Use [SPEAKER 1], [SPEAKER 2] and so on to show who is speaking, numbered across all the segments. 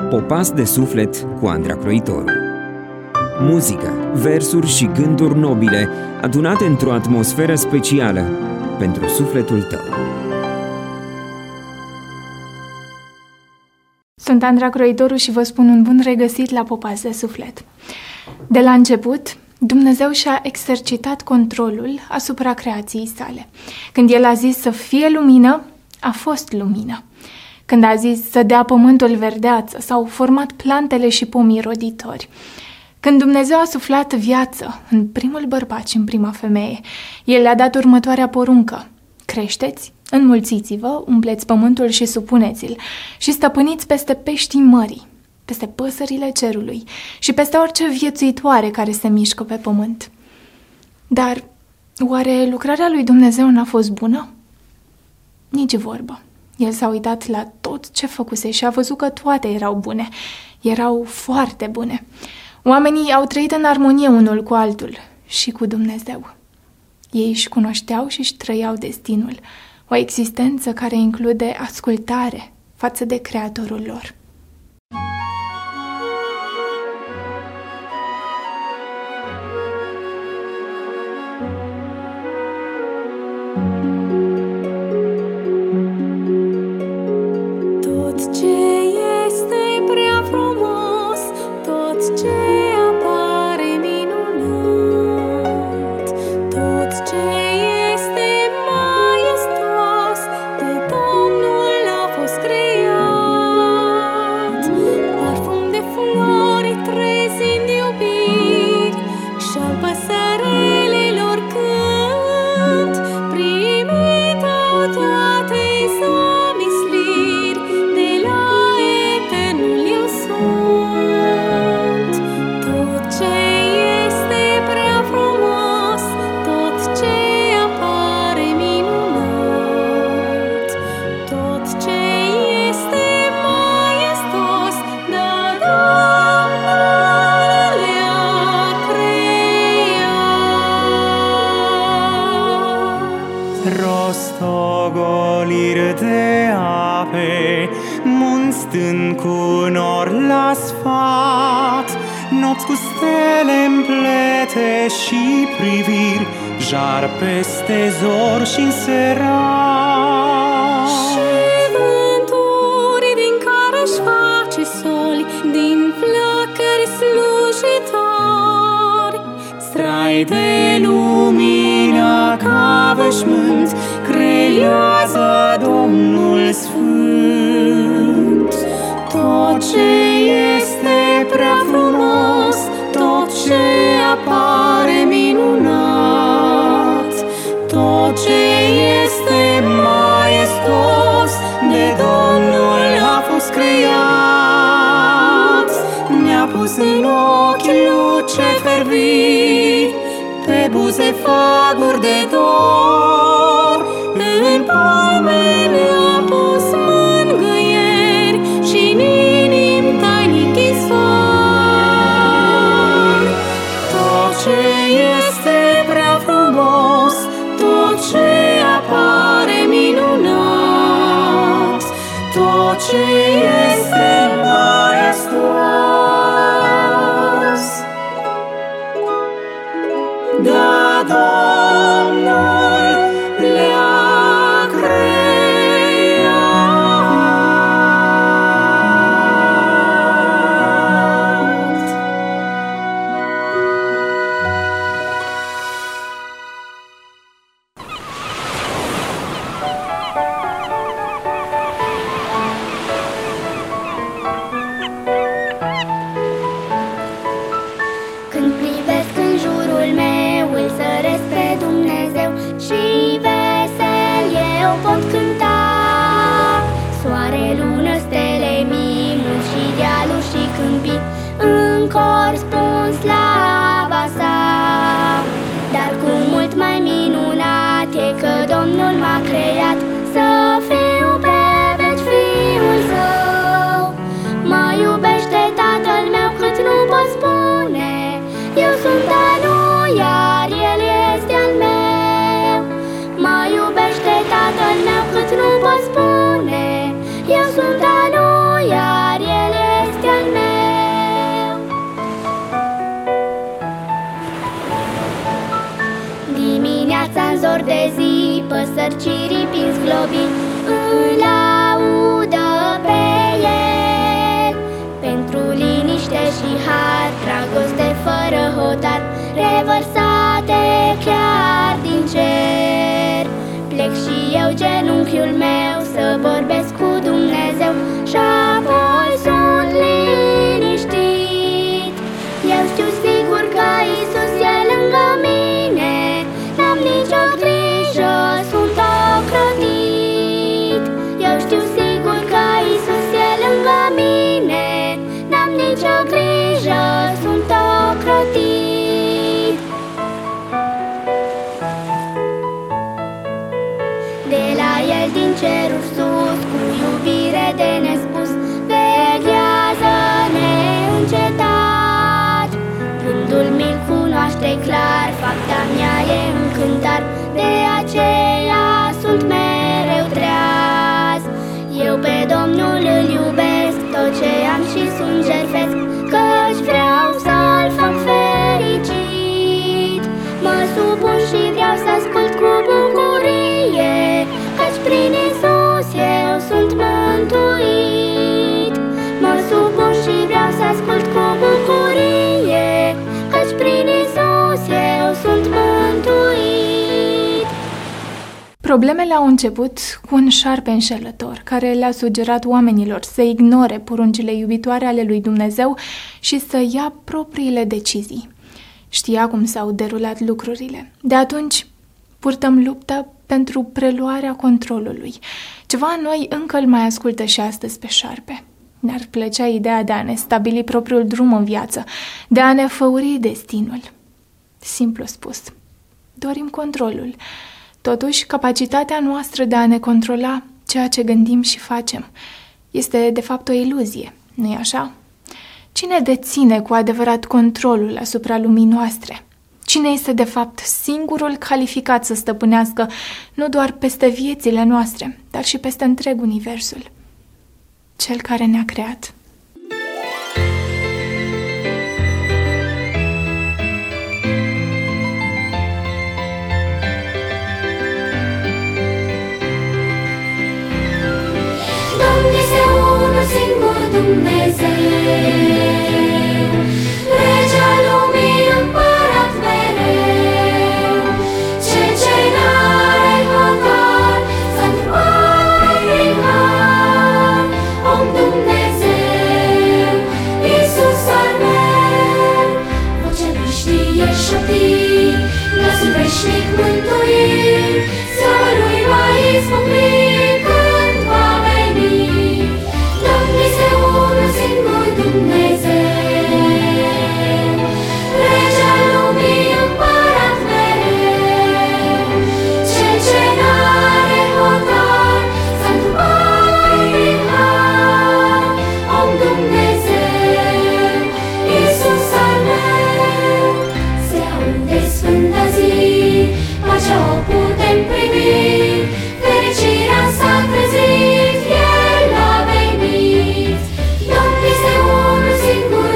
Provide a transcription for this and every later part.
[SPEAKER 1] Popas de suflet cu Andra Croitoru. Muzică, versuri și gânduri nobile adunate într-o atmosferă specială pentru sufletul tău.
[SPEAKER 2] Sunt Andra Croitoru și vă spun un bun regăsit la Popas de suflet. De la început, Dumnezeu și-a exercitat controlul asupra creației sale. Când El a zis să fie lumină, a fost lumină. Când a zis să dea pământul verdeață, s-au format plantele și pomii roditori. Când Dumnezeu a suflat viață în primul bărbat și în prima femeie, El le-a dat următoarea poruncă: creșteți, înmulțiți-vă, umpleți pământul și supuneți-l și stăpâniți peste peștii mării, peste păsările cerului și peste orice viețuitoare care se mișcă pe pământ. Dar oare lucrarea lui Dumnezeu n-a fost bună? Nici vorbă. El s-a uitat la tot ce făcuse și a văzut că toate erau bune. Erau foarte bune. Oamenii au trăit în armonie unul cu altul și cu Dumnezeu. Ei își cunoșteau și își trăiau destinul, o existență care include ascultare față de Creatorul lor.
[SPEAKER 3] Rostogoliri de ape, munți stând cu nori la sfat, nopți cu stele-n plete și priviri, jar peste zor și-n serat.
[SPEAKER 4] Și vânturi din care-și face soli, din flăcări slujitori, strai de lumină ca veșmânt, creează Domnul Sfânt. Tot ce este prea frumos, tot ce apare minunat, tot ce este maestos, de Domnul a fost creat. Ne-a pus în ochi luce ferviri, pe buze faguri de dor, în palme ne-a pus mângâieri și în inimi tainic izvor. Tot ce este prea frumos, tot ce apare minunat, tot ce este maestos, da Domnul le-a creat.
[SPEAKER 5] dor de zi, păsări ciripi în zglobi îl laudă pe el. Pentru liniște și har, dragoste fără hotar, revărsate chiar din cer. Plec și eu, genunchiul meu, să vorbesc cu Dumnezeu și apoi sunt liniștit. Eu știu sigur că Iisus e lângă mine, n-am nicio grijă, sunt ocrotit. Eu știu sigur că Iisus e lângă mine, n-am nicio grijă, sunt ocrotit. De la El din ceruri sus, cu iubire de nespus, veghează neîncetat. Gândul mi-l cunoaște clar, fapta mea e încântar, de aceea sunt mereu treaz. Eu pe Domnul îl iubesc, tot ce am și sunt jertfesc, căci vreau să-l fac fericit. Mă supun și vreau să ascult cu bucurie, căci prin Iisus eu sunt mântuit. Mă supun și vreau să ascult cu bucurie, căci prin Iisus eu sunt mântuit.
[SPEAKER 2] Problemele au început cu un șarpe înșelător care le-a sugerat oamenilor să ignore poruncile iubitoare ale lui Dumnezeu și să ia propriile decizii. Știa cum s-au derulat lucrurile. De atunci purtăm luptă pentru preluarea controlului. Ceva în noi încă îl mai ascultă și astăzi pe șarpe. Ne-ar plăcea ideea de a ne stabili propriul drum în viață, de a ne făuri destinul. Simplu spus, dorim controlul. Totuși, capacitatea noastră de a ne controla ceea ce gândim și facem este de fapt o iluzie, nu-i așa? Cine deține cu adevărat controlul asupra lumii noastre? Cine este de fapt singurul calificat să stăpânească nu doar peste viețile noastre, dar și peste întreg universul? Cel care ne-a creat.
[SPEAKER 5] Dumnezeu, unul singur Dumnezeu, Rege al lumii, împărat mereu, cel ce n-are hotar, s-a întrupat prin har. Om Dumnezeu, Iisus al meu, vocea lui știe șopti, glasul veșnic mântuit, slava lui va izbucni când va veni. Dumnezeu, unul singur Dumnezeu, Rege al lumii, împărat mereu, cel ce n-are hotar, s-a întrupat prin har. Om Dumnezeu, Iisus al meu, se aude sfânta zi, pacea o putem privi, fericirea s-a trezit, El a venit. Dumnezeu, unul singur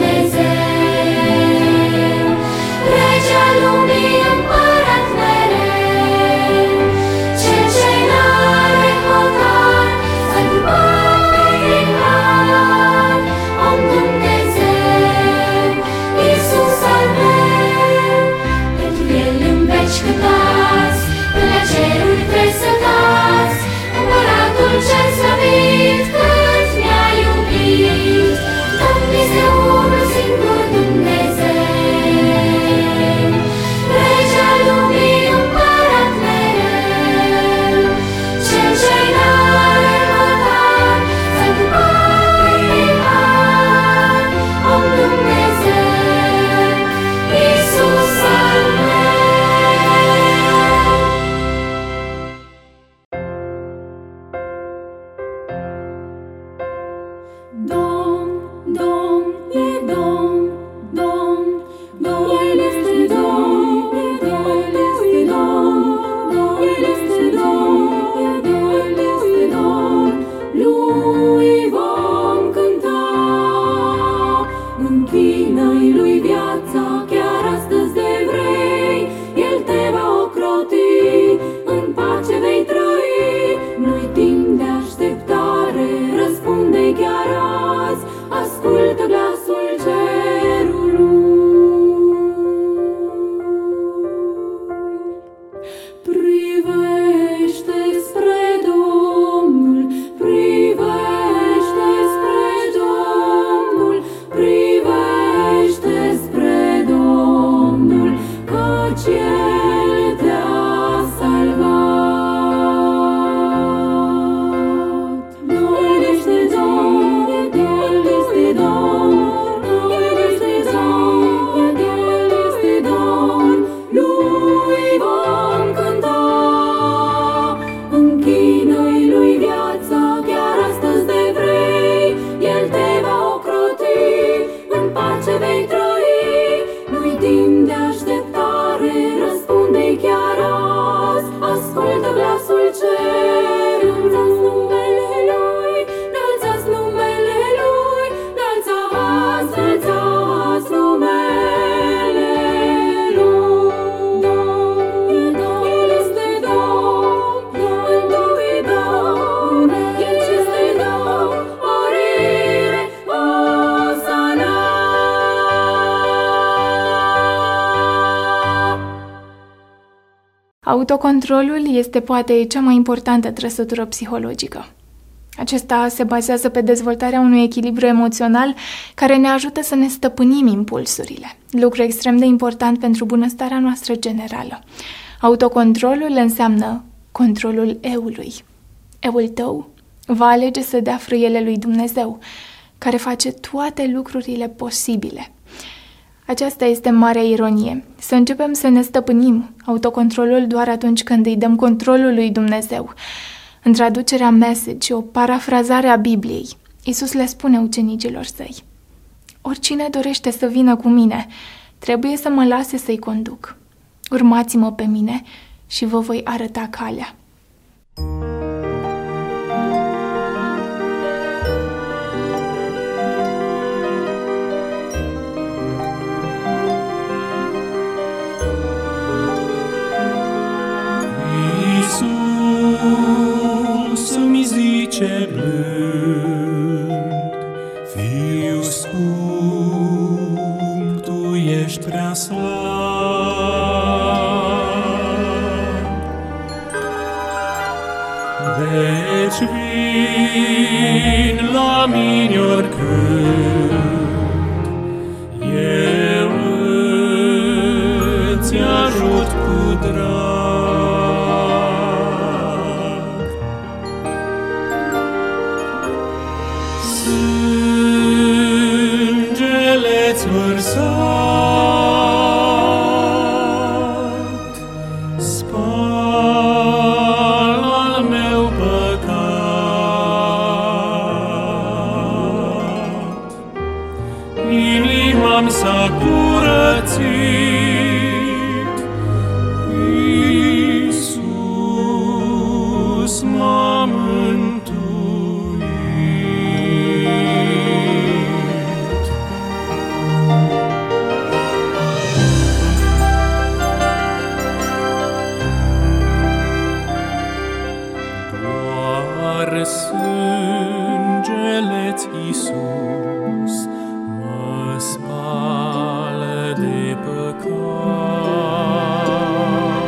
[SPEAKER 5] Dumnezeu, Rege al lumii, împărat mereu, cel ce n-are hotar, s-a întrupat prin har. Om Dumnezeu, Iisus al meu, pentru El în veci cântați, până la ceruri presătați, împăratul cel slăvit, cât mi-a iubit. Dumnezeu, unul singur Dumnezeu, Rege al lumii, împărat mereu, cel ce n-are hotar, s-a întrupat prin har. Om Dumnezeu, Iisus al meu.
[SPEAKER 4] Domn, Domn, e Domn, Domn, Domn, El este Domn, El este Domn, El este Domn, El este Domn, Lui vom cânta, închină-i Lui viața, chiar astăzi de vrei, El te va ocroti.
[SPEAKER 2] Autocontrolul este poate cea mai importantă trăsătură psihologică. Acesta se bazează pe dezvoltarea unui echilibru emoțional care ne ajută să ne stăpânim impulsurile, lucru extrem de important pentru bunăstarea noastră generală. Autocontrolul înseamnă controlul eului. Eul tău va alege să dea frâiele lui Dumnezeu, care face toate lucrurile posibile. Aceasta este marea ironie. Să începem să ne stăpânim autocontrolul doar atunci când îi dăm controlul lui Dumnezeu. În traducerea Message, o parafrazare a Bibliei, Iisus le spune ucenicilor săi: oricine dorește să vină cu mine, trebuie să mă lase să-i conduc. Urmați-mă pe mine și vă voi arăta calea.
[SPEAKER 3] Iisus îmi zice blând: Fiu scump, tu ești prea slab. Deci vin la mine oricând, eu îți ajut cu drag. Sângele-ți vărsat spală al meu păcat. Inima-mi s-a curățit, Iisus m-a mântuit. Doar sângele-ți, Iisus, mă spală de păcat.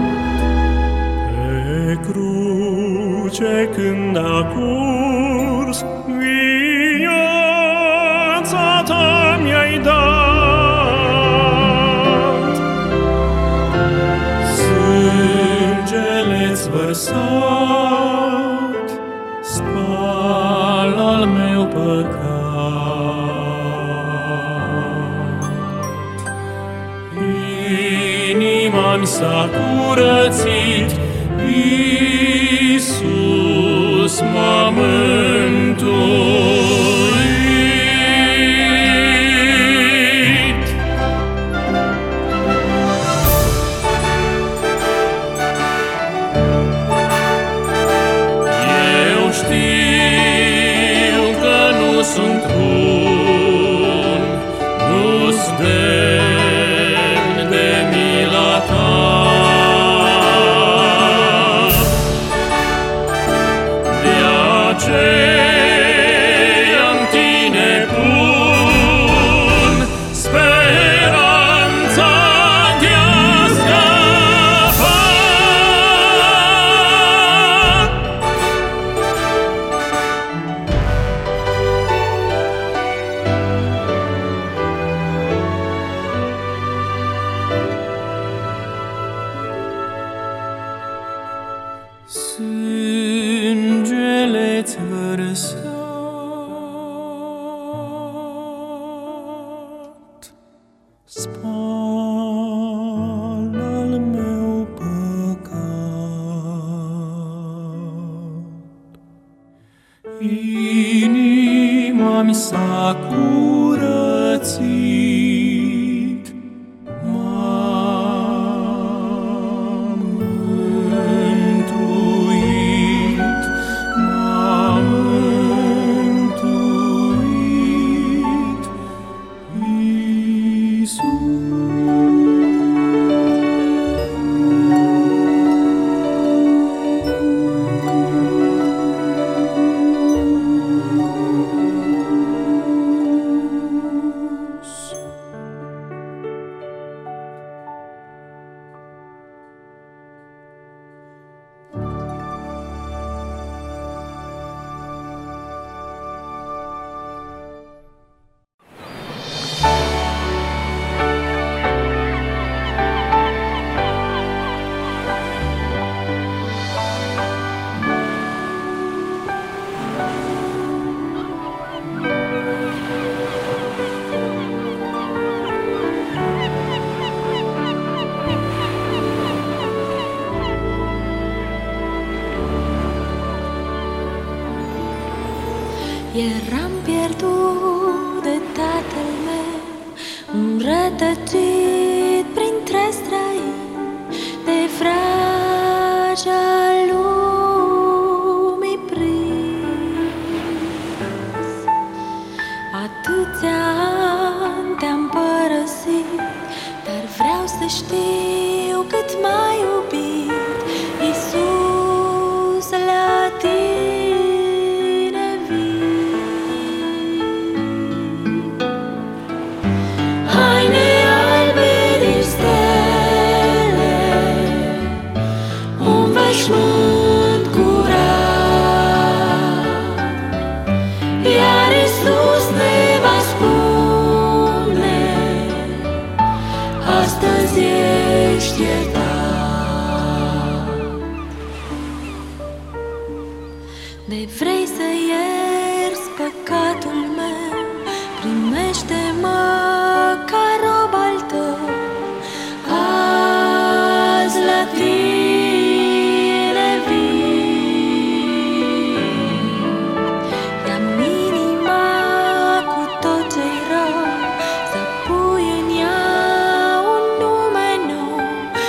[SPEAKER 3] Pe cruce când a curs, viața ta mi-ai dat. Sângele-ți vărsat spală al meu păcat. Inima-mi s-a curățit, Iisus m-a mântuit. Eu știu că nu sunt bun, nu-s demn de mila ta. De aceea în tine pun speranța de-a scăpa. Sângele-ți vărsat spală al meu păcat. Inima-mi s-a curățit, m-a mântuit, m-a mântuit, Iisus.
[SPEAKER 4] Eram pierdut de tatăl meu, înrătăcit printre străini, de vrajă lumii prins. Atâția ani te-am părăsit, dar vreau să știu cât m-ai iubit, Iisus, la tine vin. Haine albe din stele, un veșmânt curat, iar Iisus ne va spune: astăzi ești iertat. De vrei să ierți păcatul meu, primește-mă ca rob al tău. Azi la tine vin. Ia-mi inima cu tot ce-i rău, să pui în ea un nume nou,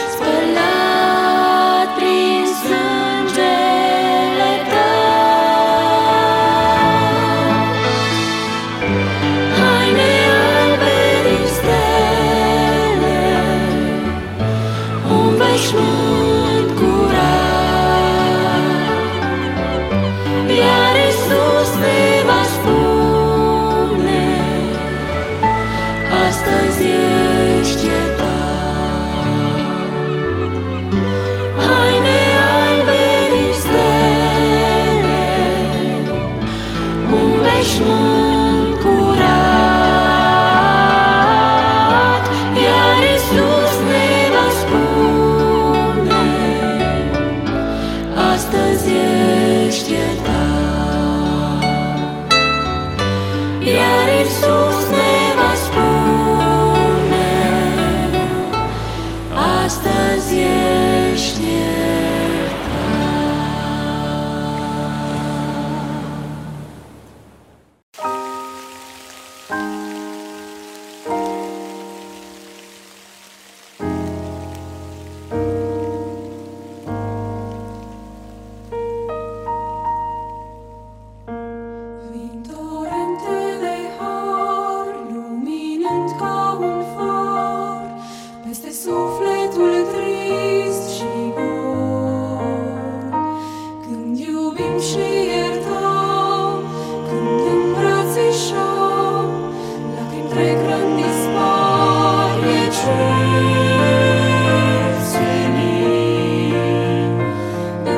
[SPEAKER 4] spălat prin sângele tău. Haine albe din stele, un veșmânt curat, iar Iisus ne va spune: astăzi ești iertat. Haine albe din stele, un veșmânt curat, iar Iisus ne va spune: astăzi ești iertat. Iar Iisus ne va spune: astăzi ești
[SPEAKER 6] Vin torente de har, luminând ca un far, peste sufletul trist și gol. Când iubim și iertăm, când îmbrățișăm, lacrimi trec, răni dispar, e cer senin. De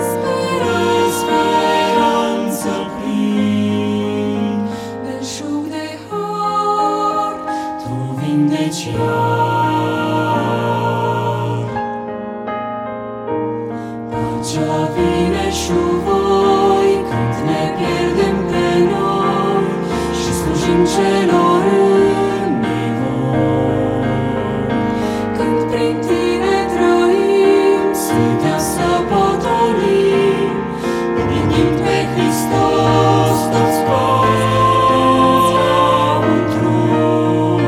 [SPEAKER 6] speranță plin, belșug de har, tu vindeci iar. Pacea vine și voi când ne pierdem pe noi și slujim celor în nevoi. Când prin tine trăim, suntem să potolim, oglindind pe Hristos toți ca un tron.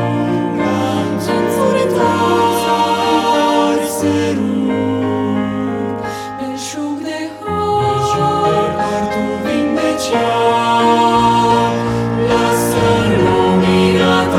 [SPEAKER 6] Înfurători se rug, belșug de har, tu vindeci iar. Lasă lumina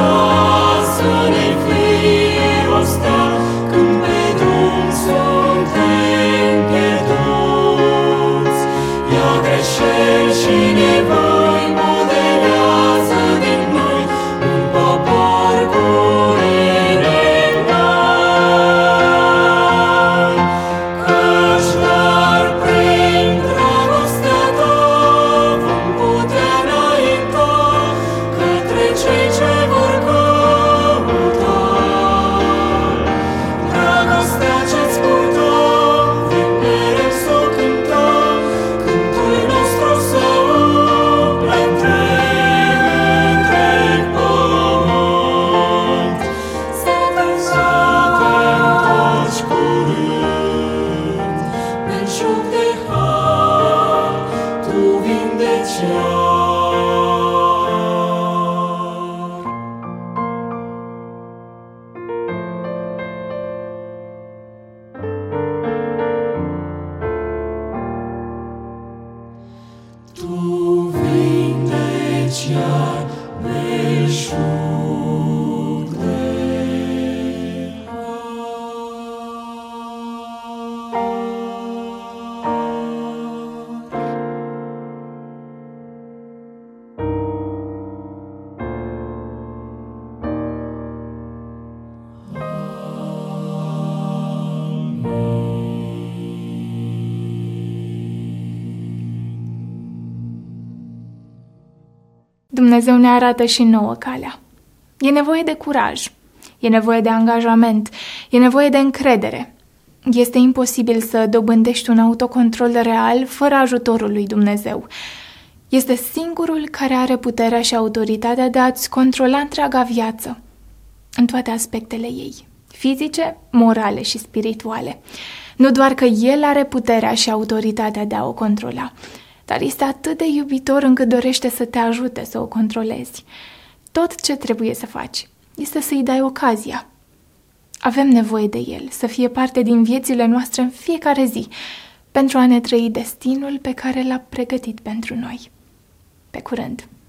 [SPEAKER 2] Dumnezeu ne arată și nouă calea. E nevoie de curaj, e nevoie de angajament, e nevoie de încredere. Este imposibil să dobândești un autocontrol real fără ajutorul lui Dumnezeu. Este singurul care are puterea și autoritatea de a-ți controla întreaga viață, în toate aspectele ei, fizice, morale și spirituale. Nu doar că El are puterea și autoritatea de a o controla, dar este atât de iubitor încât dorește să te ajute să o controlezi. Tot ce trebuie să faci este să-i dai ocazia. Avem nevoie de El, să fie parte din viețile noastre în fiecare zi, pentru a ne trăi destinul pe care L-a pregătit pentru noi. Pe curând!